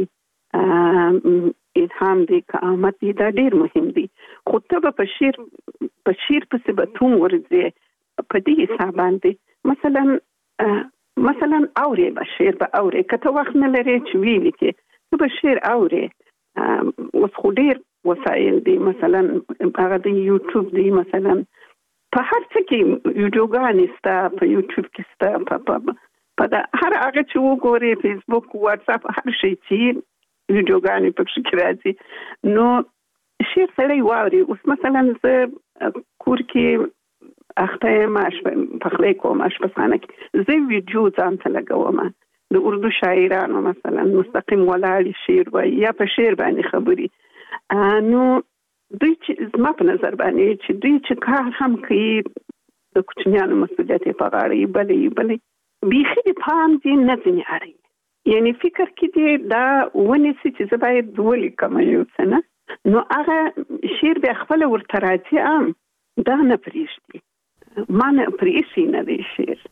الهام دی که آمد دی دا ډیر مهم دی. خو ته په شعر په شعر پسې به توم ورځې په دې حساب باندې مثلا مثلا اوري به شعر به اوري که ته وخت نه لري چې ویلې کې ته به شعر اوري. اوس خو ډیر وسایل دي، مثلا هغه د یوټیوب دی، مثلا په هر څه کې ویډیوګانې ستا په یوټیوب کې ستا په په دا هر هغه چې وګوري فیسبوک واتس اپ هر شي چې ویډیوګانې په کې راځي نو شعر سره واوري. اوس مثلا زه کور کې اخته ماش په خلې کوم اشپزخانه کې زه ویډیو ځان ته لګوم د اردو شاعرانو مثلا مستقیم ولاړ شعر وایي یا په شعر باندې خبري. نو دوی چې زما په نظر باندې چې دوی چې کار هم کوي د کوچنیانو مسؤلیت په غاړه یې بلې بلې بیخي د پام دې نه ځنې اړوي. یعنی فکر کې دې دا ونیسي چې زه باید ولیکم یو څه نه، نو هغه شعر بیا خپله ورته راځي عام دا نه پرېږدي، ما نه پرېښي نه دی شعر.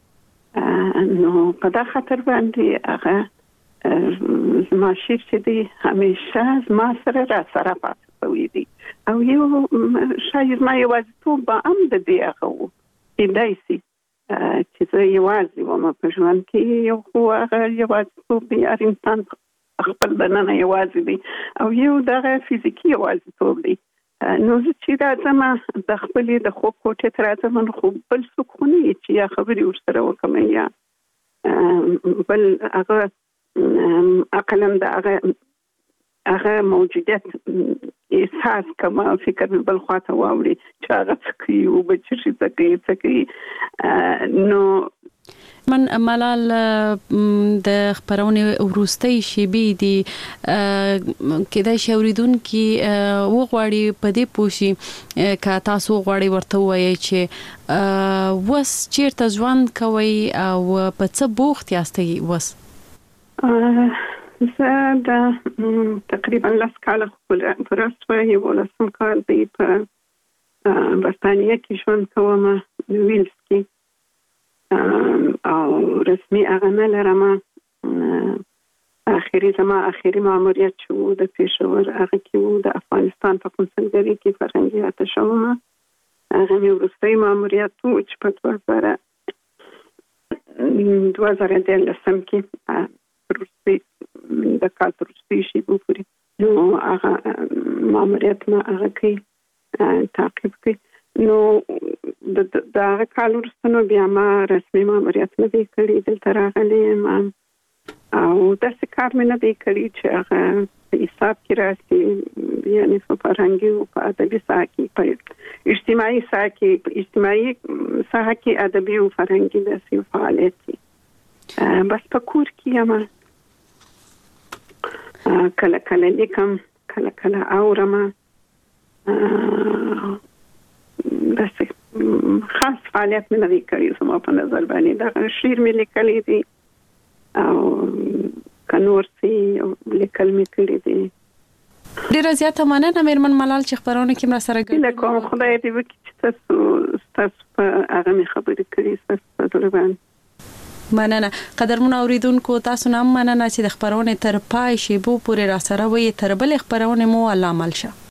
نو په دا خاطر باندې هغه زما شعر چې دی همیشه زما سره را سره پاتې شوی دی. او یو شاید ما یوازیتوب به هم د دې هغه و کیدای شي چې زه یوازې وم په ژوند کې. یو خو هغه یوازیتوب دی، هر انسان خپل دننه یوازې دی، او یو دغه فزیکي یوازیتوب دی. نو زه چې راځم د خپلې د خوب کوټې ته راځم نو خو بل څوک خو نه چې یا خبرې ورسره وکړم یا بل هغه عقلا د هغه هغه موجودیت احساس کوم، فکر مې بل خواته واوړي چې هغه څه کوي او به چې شي څه کوي څه کوي. نو من ملال د خبرونې وروستۍ شیبې دي کېدای شي اورېدونکي وغواړي په دې پوه شي که تاسو وغواړئ ورته ووایئ چې اوس چېرته ژوند کوئ او په څه بوخت یاستئ اوس؟ زه د تقریبا لس کاله پوره شوه، یولسم کال دی په برطانیه کې ژوند کوم ویلز کې، او رسمي هغه نه لرم. اخري زما اخري ماموریت چې و د پېښور هغه کې و د افغانستان په کنسلګرۍ کې فرهنګي اتشه وم. هغه مې وروستی ماموریت و چې په دوه زره دوه زره دیارلسم کې وروستي د کال په وروستۍ شېبو پورې نو هغه ماموریت ما هغه کوي تعقیب کوي. نو د دا کال ورسره بیا ما رسمي ماموریت نه دی کړی دلته راغلی ما او داسې کار مې نه دی کړی چې هغه په حساب کې راسي یعنی په فرهنګي او په ادبي ساحه کې په اجتماعي ساحه کې په اجتماعي ساحه کې ادبي او فرهنګي داسې فعالیت کې بس په کور کې یم کله کله لیکم کله کله اورم داسې خاص فعالیت مې نه دی کړی زما په نظر باندې دا شعر مې لیکلی دی او کنور سي لیکل مې کړی دی. ډیره زیاته مننه میرمن ملال چې خبرونه کې مرا سره ګډ کوم خدای دې وکړي چې تاسو تاسو په هغه مې خبرې کړې تاسو په دربان مننه. قدرمن اوریدونکو تاسو نام مننه چې د خبرونه تر پای شی بو پورې را سره وي تر بل خبرونه مو علامه شه.